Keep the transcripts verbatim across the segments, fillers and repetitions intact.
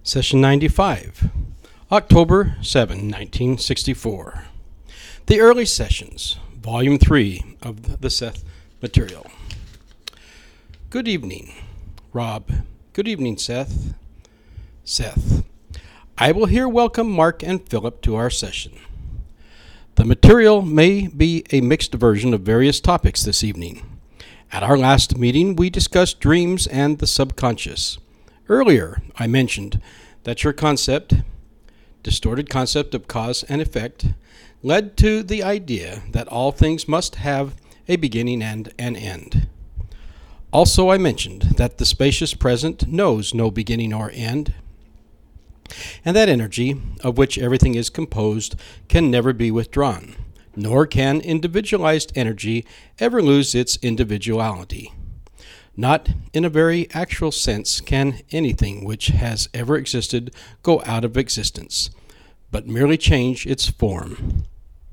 Session ninety-five, October seventh, nineteen sixty-four. The Early Sessions, Volume three of the Seth material. Good evening, Rob. Good evening, Seth. Seth. I will here welcome Mark and Philip to our session. The material may be a mixed version of various topics this evening. At our last meeting, we discussed dreams and the subconscious. Earlier, I mentioned that your concept, distorted concept of cause and effect, led to the idea that all things must have a beginning and an end. Also, I mentioned that the spacious present knows no beginning or end, and that energy, of which everything is composed, can never be withdrawn, nor can individualized energy ever lose its individuality. Not in a very actual sense can anything which has ever existed go out of existence, but merely change its form.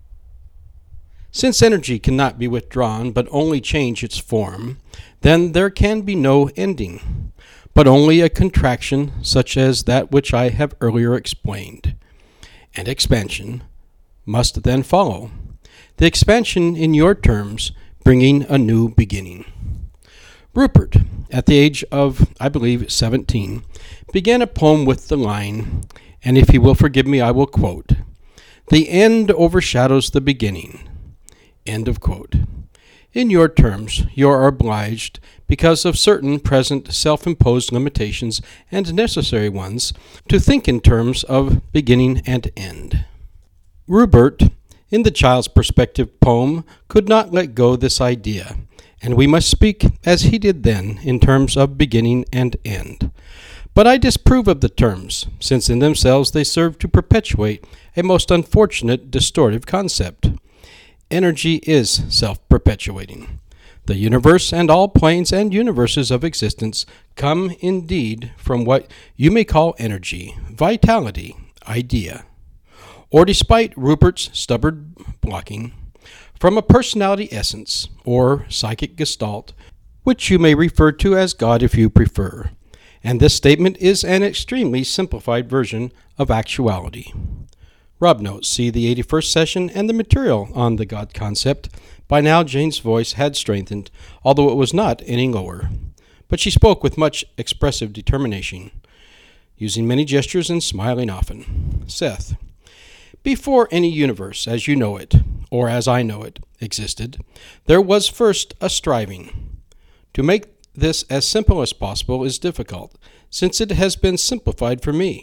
Since energy cannot be withdrawn but only change its form, then there can be no ending, but only a contraction such as that which I have earlier explained. And expansion must then follow, the expansion in your terms bringing a new beginning. Rupert, at the age of, I believe, seventeen, began a poem with the line, and if he will forgive me, I will quote, "The end overshadows the beginning." End of quote. In your terms, you are obliged, because of certain present self-imposed limitations and necessary ones, to think in terms of beginning and end. Rupert, in the child's perspective poem, could not let go this idea, and we must speak as he did then in terms of beginning and end. But I disapprove of the terms, since in themselves they serve to perpetuate a most unfortunate distortive concept. Energy is self-perpetuating. The universe and all planes and universes of existence come indeed from what you may call energy, vitality, idea, or despite Rupert's stubborn blocking, from a personality essence, or psychic gestalt, which you may refer to as God if you prefer. And this statement is an extremely simplified version of actuality. Rob notes, see the eighty-first session and the material on the God concept. By now Jane's voice had strengthened, although it was not any lower. But she spoke with much expressive determination, using many gestures and smiling often. Seth. Before any universe, as you know it, or as I know it, existed, there was first a striving. To make this as simple as possible is difficult, since it has been simplified for me.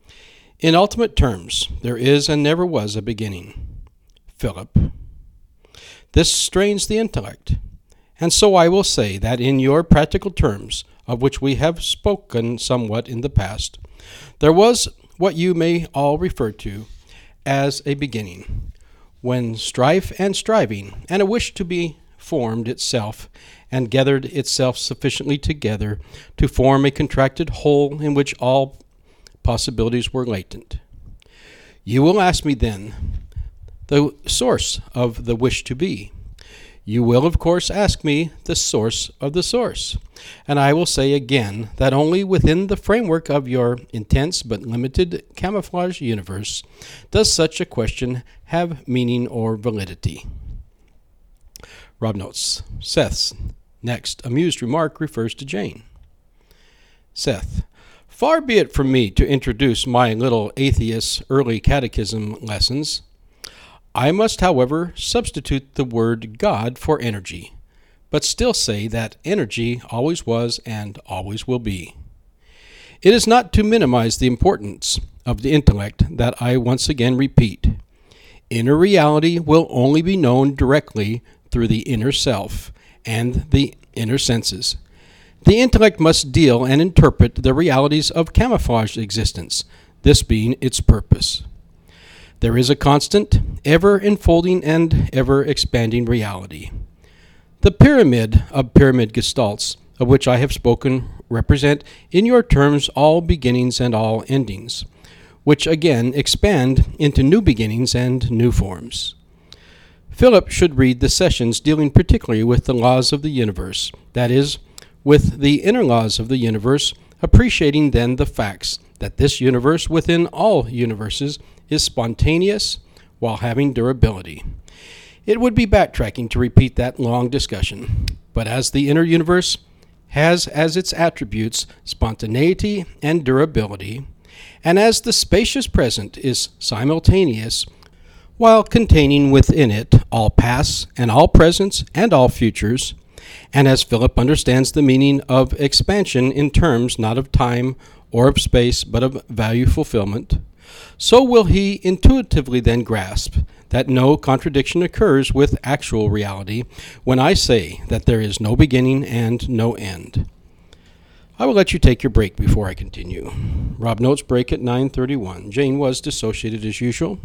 In ultimate terms, there is and never was a beginning. Philip. This strains the intellect, and so I will say that in your practical terms, of which we have spoken somewhat in the past, there was what you may all refer to as a beginning, when strife and striving, and a wish to be formed itself, and gathered itself sufficiently together to form a contracted whole in which all possibilities were latent. You will ask me then the source of the wish to be. You will, of course, ask me the source of the source, and I will say again that only within the framework of your intense but limited camouflage universe does such a question have meaning or validity. Rob notes, Seth's next amused remark refers to Jane. Seth. Far be it from me to introduce my little atheist early catechism lessons. I must, however, substitute the word God for energy, but still say that energy always was and always will be. It is not to minimize the importance of the intellect that I once again repeat. Inner reality will only be known directly through the inner self and the inner senses. The intellect must deal and interpret the realities of camouflaged existence, this being its purpose. There is a constant, ever-enfolding and ever-expanding reality. The pyramid of pyramid gestalts, of which I have spoken, represent in your terms all beginnings and all endings, which again expand into new beginnings and new forms. Philip should read the sessions dealing particularly with the laws of the universe, that is, with the inner laws of the universe, appreciating then the facts that this universe within all universes is spontaneous while having durability. It would be backtracking to repeat that long discussion, but as the inner universe has as its attributes spontaneity and durability, and as the spacious present is simultaneous while containing within it all pasts and all presents and all futures, and as Philip understands the meaning of expansion in terms not of time or of space but of value fulfillment, so will he intuitively then grasp that no contradiction occurs with actual reality when I say that there is no beginning and no end. I will let you take your break before I continue. Rob notes break at nine thirty-one. Jane was dissociated as usual.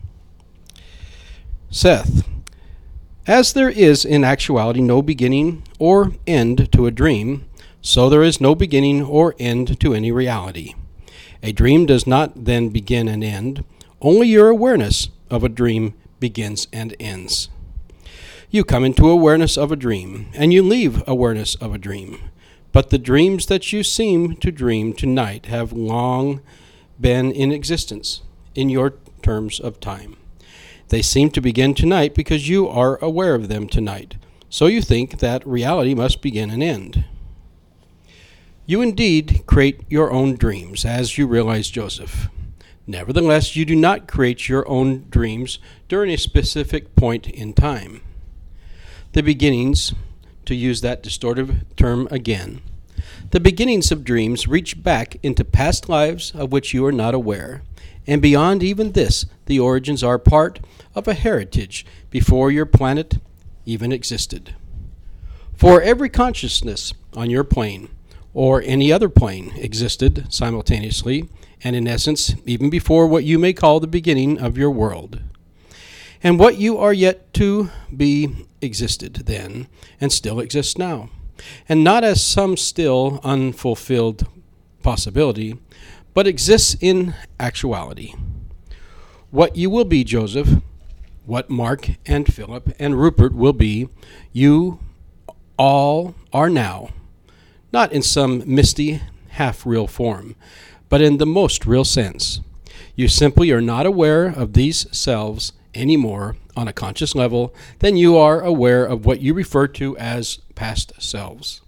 Seth, as there is in actuality no beginning or end to a dream, so there is no beginning or end to any reality. A dream does not then begin and end. Only your awareness of a dream begins and ends. You come into awareness of a dream, and you leave awareness of a dream. But the dreams that you seem to dream tonight have long been in existence in your terms of time. They seem to begin tonight because you are aware of them tonight, so you think that reality must begin and end. You indeed create your own dreams, as you realize, Joseph. Nevertheless, you do not create your own dreams during a specific point in time. The beginnings, to use that distortive term again, the beginnings of dreams reach back into past lives of which you are not aware, and beyond even this, the origins are part of a heritage before your planet even existed. For every consciousness on your plane, or any other plane, existed simultaneously, and in essence, even before what you may call the beginning of your world. And what you are yet to be existed then, and still exists now, and not as some still unfulfilled possibility, but exists in actuality. What you will be, Joseph, what Mark and Philip and Rupert will be, you all are now, not in some misty, half-real form, but in the most real sense. You simply are not aware of these selves any more on a conscious level than you are aware of what you refer to as past selves.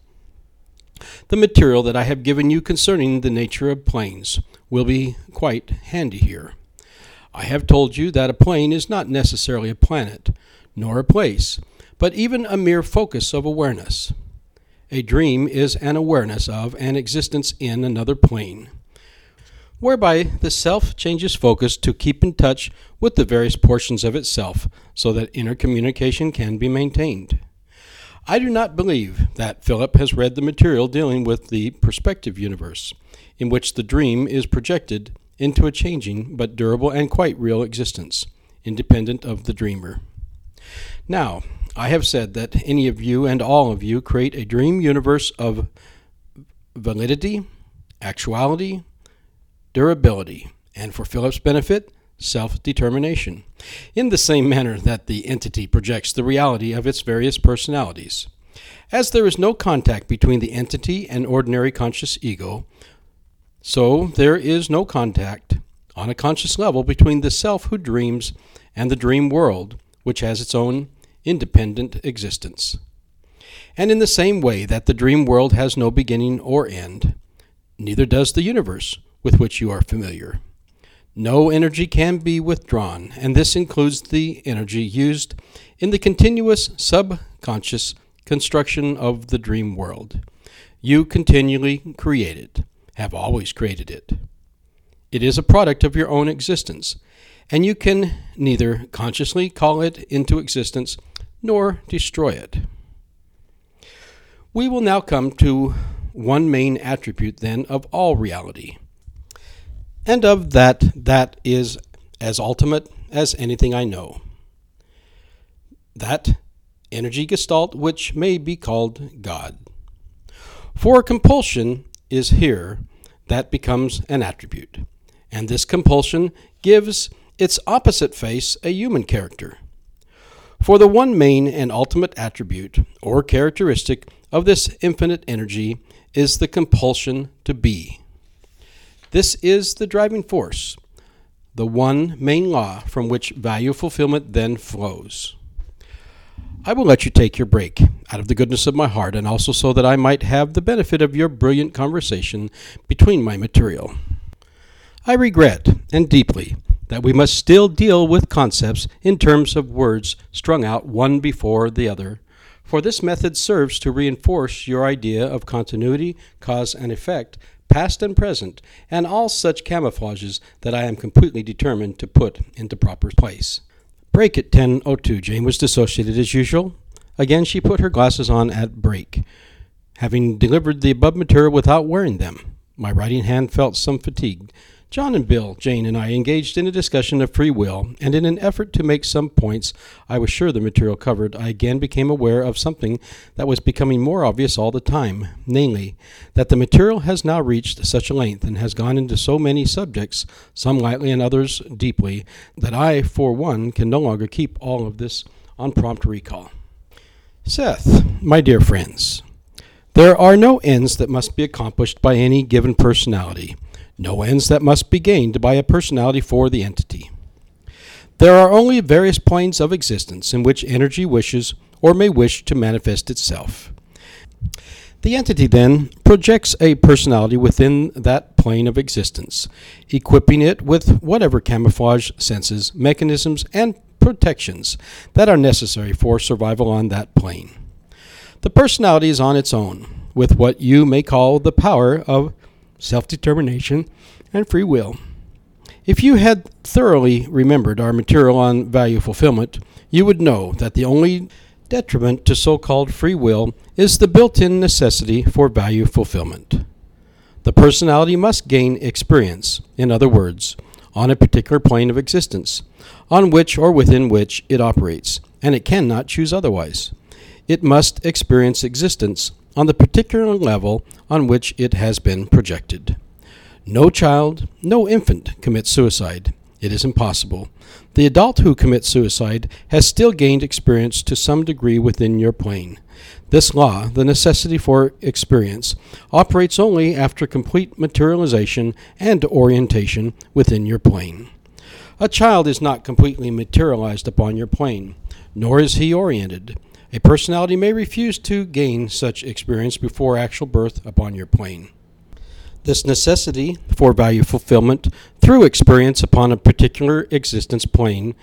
The material that I have given you concerning the nature of planes will be quite handy here. I have told you that a plane is not necessarily a planet, nor a place, but even a mere focus of awareness. A dream is an awareness of an existence in another plane, whereby the self changes focus to keep in touch with the various portions of itself so that intercommunication can be maintained. I do not believe that Philip has read the material dealing with the perspective universe, in which the dream is projected into a changing but durable and quite real existence, independent of the dreamer. Now, I have said that any of you and all of you create a dream universe of validity, actuality, durability, and for Philip's benefit, self-determination, in the same manner that the entity projects the reality of its various personalities. As there is no contact between the entity and ordinary conscious ego, so there is no contact on a conscious level between the self who dreams and the dream world, which has its own independent existence. And in the same way that the dream world has no beginning or end, neither does the universe with which you are familiar. No energy can be withdrawn, and this includes the energy used in the continuous subconscious construction of the dream world. You continually create it, have always created it. It is a product of your own existence, and you can neither consciously call it into existence nor destroy it. We will now come to one main attribute, then, of all reality, and of that that is as ultimate as anything I know. That energy gestalt which may be called God. For compulsion is here that becomes an attribute, and this compulsion gives its opposite face a human character. For the one main and ultimate attribute or characteristic of this infinite energy is the compulsion to be. This is the driving force, the one main law from which value fulfillment then flows. I will let you take your break out of the goodness of my heart, and also so that I might have the benefit of your brilliant conversation between my material. I regret, and deeply, that we must still deal with concepts in terms of words strung out one before the other, for this method serves to reinforce your idea of continuity, cause, and effect, past and present, and all such camouflages that I am completely determined to put into proper place. Break at ten oh two. Jane was dissociated as usual. Again, she put her glasses on at break, having delivered the above material without wearing them. My writing hand felt some fatigue. John and Bill, Jane, and I engaged in a discussion of free will, and in an effort to make some points I was sure the material covered, I again became aware of something that was becoming more obvious all the time, namely, that the material has now reached such a length and has gone into so many subjects, some lightly and others deeply, that I, for one, can no longer keep all of this on prompt recall. Seth, my dear friends, there are no ends that must be accomplished by any given personality. No ends that must be gained by a personality for the entity. There are only various planes of existence in which energy wishes or may wish to manifest itself. The entity then projects a personality within that plane of existence, equipping it with whatever camouflage senses, mechanisms, and protections that are necessary for survival on that plane. The personality is on its own, with what you may call the power of self-determination, and free will. If you had thoroughly remembered our material on value fulfillment, you would know that the only detriment to so-called free will is the built-in necessity for value fulfillment. The personality must gain experience, in other words, on a particular plane of existence, on which or within which it operates, and it cannot choose otherwise. It must experience existence on the particular level on which it has been projected. No child, no infant commits suicide. It is impossible. The adult who commits suicide has still gained experience to some degree within your plane. This law, the necessity for experience, operates only after complete materialization and orientation within your plane. A child is not completely materialized upon your plane, nor is he oriented. A personality may refuse to gain such experience before actual birth upon your plane. This necessity for value fulfillment through experience upon a particular existence plane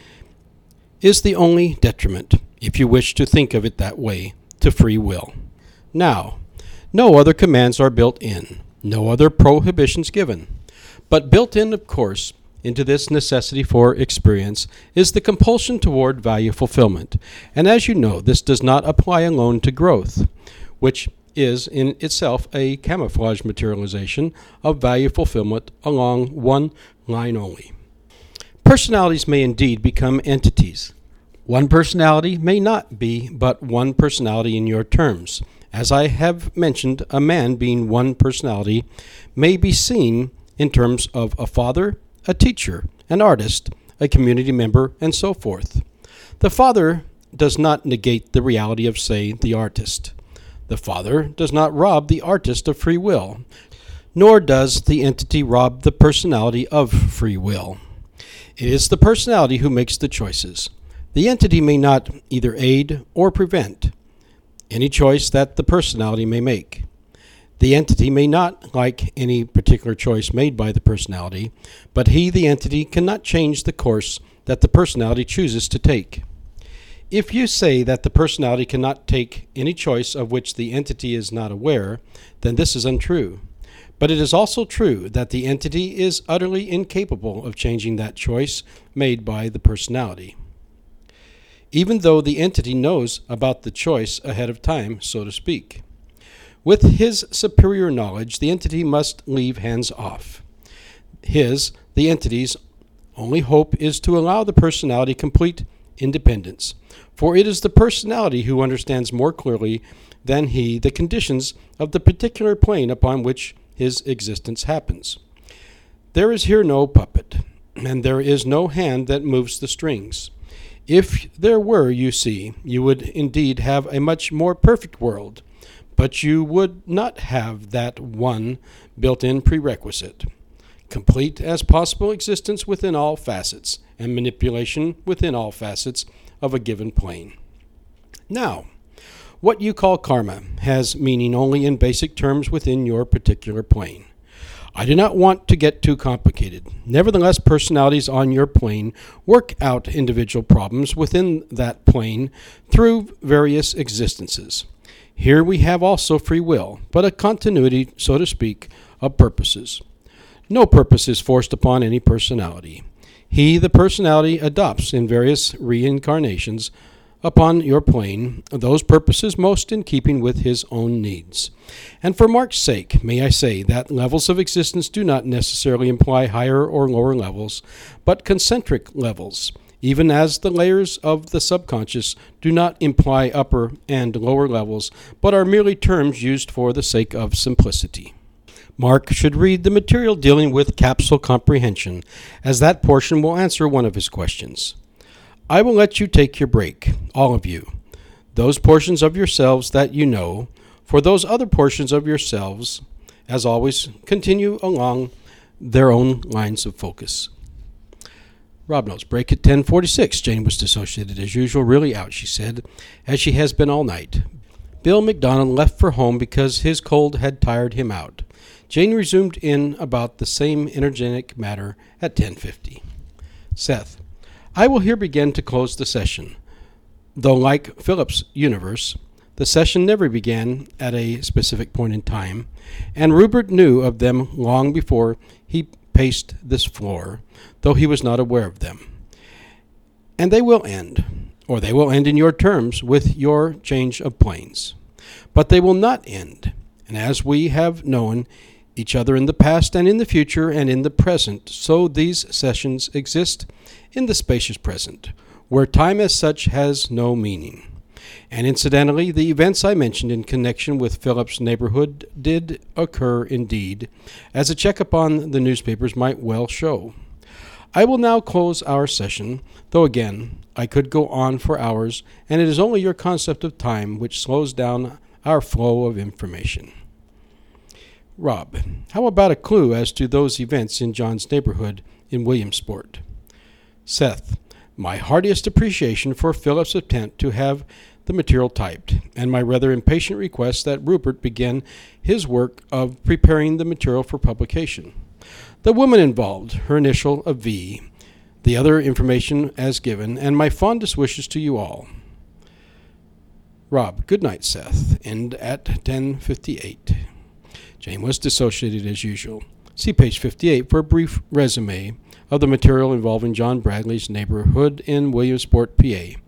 is the only detriment, if you wish to think of it that way, to free will. Now, no other commands are built in, no other prohibitions given, but built in, of course, into this necessity for experience is the compulsion toward value fulfillment. And as you know, this does not apply alone to growth, which is in itself a camouflage materialization of value fulfillment along one line only. Personalities may indeed become entities. One personality may not be but one personality in your terms. As I have mentioned, a man being one personality may be seen in terms of a father, a teacher, an artist, a community member, and so forth. The father does not negate the reality of, say, the artist. The father does not rob the artist of free will, nor does the entity rob the personality of free will. It is the personality who makes the choices. The entity may not either aid or prevent any choice that the personality may make. The entity may not like any particular choice made by the personality, but he, the entity, cannot change the course that the personality chooses to take. If you say that the personality cannot take any choice of which the entity is not aware, then this is untrue. But it is also true that the entity is utterly incapable of changing that choice made by the personality, even though the entity knows about the choice ahead of time, so to speak. With his superior knowledge, the entity must leave hands off. His, the entity's, only hope is to allow the personality complete independence, for it is the personality who understands more clearly than he the conditions of the particular plane upon which his existence happens. There is here no puppet, and there is no hand that moves the strings. If there were, you see, you would indeed have a much more perfect world, but you would not have that one built-in prerequisite. complete as possible existence within all facets, and manipulation within all facets of a given plane. Now, what you call karma has meaning only in basic terms within your particular plane. I do not want to get too complicated. Nevertheless, personalities on your plane work out individual problems within that plane through various existences. Here we have also free will, but a continuity, so to speak, of purposes. No purpose is forced upon any personality. He, the personality, adopts in various reincarnations upon your plane those purposes most in keeping with his own needs. And for Mark's sake, may I say that levels of existence do not necessarily imply higher or lower levels, but concentric levels, even as the layers of the subconscious do not imply upper and lower levels, but are merely terms used for the sake of simplicity. Mark should read the material dealing with capsule comprehension, as that portion will answer one of his questions. I will let you take your break, all of you, those portions of yourselves that you know. For those other portions of yourselves, as always, continue along their own lines of focus. Rob knows. Break at ten forty-six. Jane was dissociated as usual, really out, she said, as she has been all night. Bill McDonald left for home because his cold had tired him out. Jane resumed in about the same energetic matter at ten fifty. Seth. I will here begin to close the session, though like Philip's universe, the session never began at a specific point in time, and Rupert knew of them long before he paced this floor, though he was not aware of them. And they will end, or they will end in your terms with your change of planes. But they will not end, and as we have known each other in the past and in the future and in the present, so these sessions exist in the spacious present, where time as such has no meaning. And incidentally, the events I mentioned in connection with Philip's neighborhood did occur indeed, as a check upon the newspapers might well show. I will now close our session, though again, I could go on for hours, and it is only your concept of time which slows down our flow of information. Rob, how about a clue as to those events in John's neighborhood in Williamsport? Seth, my heartiest appreciation for Philip's attempt to have the material typed, and my rather impatient request that Rupert begin his work of preparing the material for publication. The woman involved, her initial a V, the other information as given, and my fondest wishes to you all. Rob, good night, Seth. End at ten fifty-eight. Jane was dissociated as usual. See page fifty-eight for a brief resume of the material involving John Bradley's neighborhood in Williamsport, P A